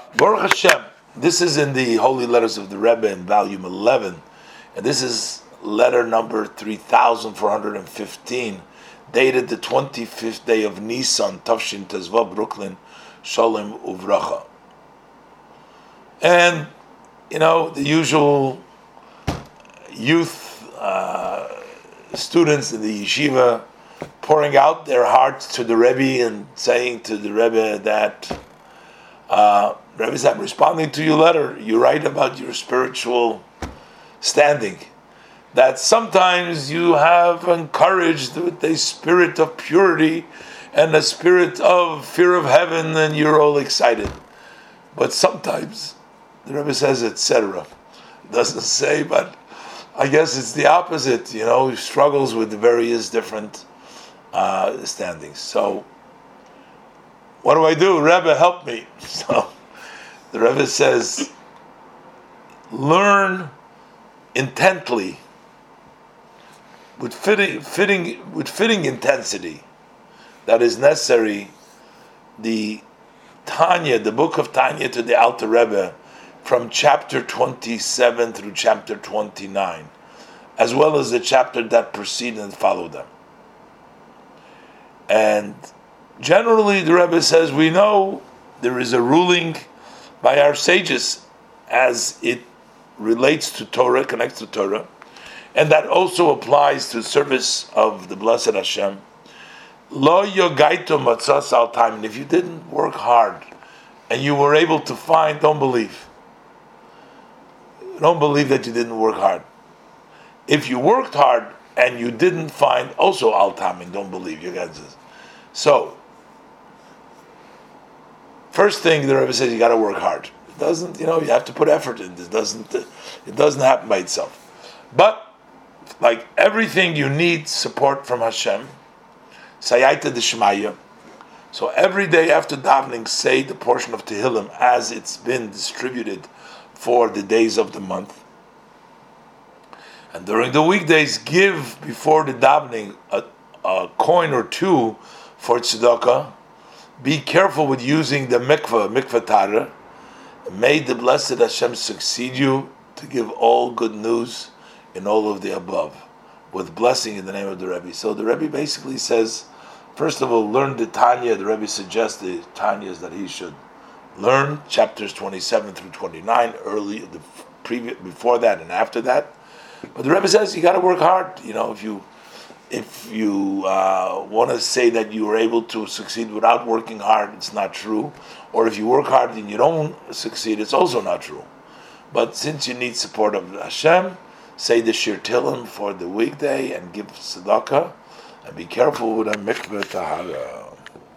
Baruch Hashem, this is in the Holy Letters of the Rebbe in volume 11, and this is letter number 3415, dated the 25th day of Nisan, Tafshin Tezvav, Brooklyn, Shalom Uvracha. And, the usual youth students in the yeshiva pouring out their hearts to the Rebbe and saying to the Rebbe that Rebbe, I'm responding to your letter. You write about your spiritual standing. That sometimes you have encouraged with a spirit of purity and a spirit of fear of heaven, and you're all excited. But sometimes, the Rebbe says, etc. It doesn't say, but I guess it's the opposite. He struggles with the various different standings. So, what do I do? Rebbe, help me. So, the Rebbe says, learn intently, with fitting intensity that is necessary, the Tanya, the book of Tanya to the Alter Rebbe, from chapter 27 through chapter 29, as well as the chapter that precede and follow them. And generally, the Rebbe says, we know there is a ruling by our sages as it relates to Torah, connects to Torah, and that also applies to service of the Blessed Hashem. Lo yogaito matzas al time, and if you didn't work hard and you were able to find, don't believe. Don't believe that you didn't work hard. If you worked hard and you didn't find, also al tamim, don't believe. You guys. So, first thing the Rebbe says, you got to work hard. It doesn't, you have to put effort in. It doesn't happen by itself. But like everything, you need support from Hashem. Sayayta d'Shmaya. So every day after davening, say the portion of Tehillim as it's been distributed for the days of the month. And during the weekdays, give before the davening a coin or two for tzedakah. Be careful with using the mikveh tara. May the blessed Hashem succeed you to give all good news in all of the above, with blessing in the name of the Rebbe. So the Rebbe basically says, first of all, learn the Tanya. The Rebbe suggests the Tanyas that he should learn, chapters 27 through 29, before that and after that. But the Rebbe says you got to work hard. If you want to say that you were able to succeed without working hard, it's not true. Or if you work hard and you don't succeed, it's also not true. But since you need support of Hashem, say the Shir Tehillim for the weekday and give tzedakah, and be careful with a mikveh tahara.